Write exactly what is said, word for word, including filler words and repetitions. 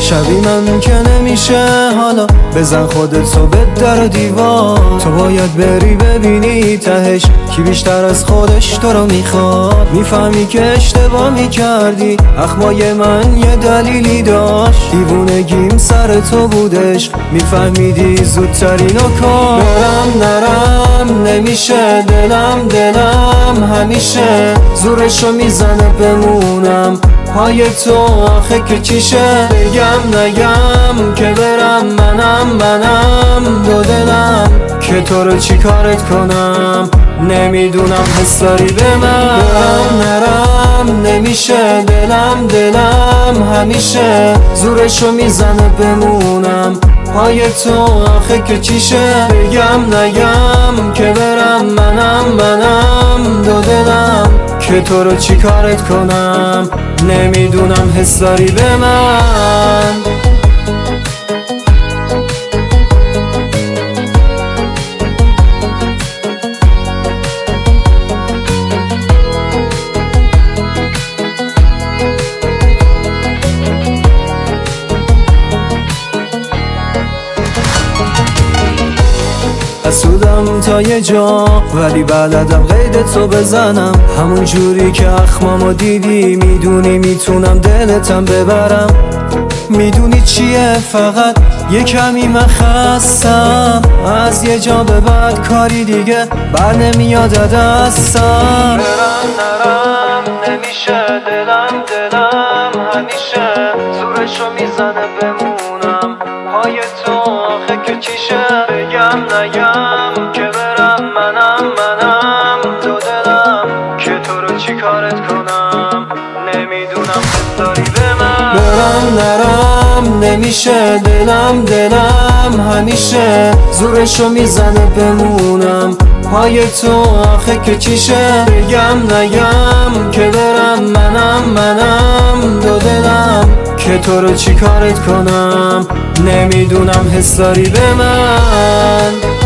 شبی من که نمیشه حالا بزن خودت رو به در و دیوار. تو باید بری ببینی تهش کی بیشتر از خودش تو رو میخواد. میفهمی که اشتباه میکردی، اخمای من یه دلیلی داشت، دیوونگیم سر تو بودش، میفهمیدی زودتر اینو کار. برم نرم نمیشه، دلم دلم همیشه زورشو میزنه بمونم پای تو. آخه که چیشه بگم نگم که برم، منم منم دو دلم که تو رو چی کارت کنم. نمیدونم حس داری به من. برم نرم نمیشه، دلم دلم همیشه زورشو میزنه بمونم پای تو. آخه که چیشه بگم نگم که برم، منم منم دو دلم که تو رو چی کارت کنم. نمیدونم حس داری به من. حسودم تا یه جا ولی بلدم قید تو بزنم، همون جوری که اخمامو دیدی میدونی میتونم دلتم ببرم. میدونی چیه فقط یه کمی من خستم، از یه جا به بعد کاری دیگه بر نمیاد دستم. برم نرم نمیشه، دلم دلم همیشه زورشو میزنه بمونم پای تو. آخه که چیشه بگم نگم که برم، منم منم دو دلم که تو رو چی کارت کنم. نمیدونم حس داری به من. برم نرم نمیشه، دلم دلم همیشه زورشو میزنه بمونم پای تو. آخه که چیشه بگم نگم که برم، منم منم دو دلم که تو رو چی کارت کنم. نمیدونم حس داری به من.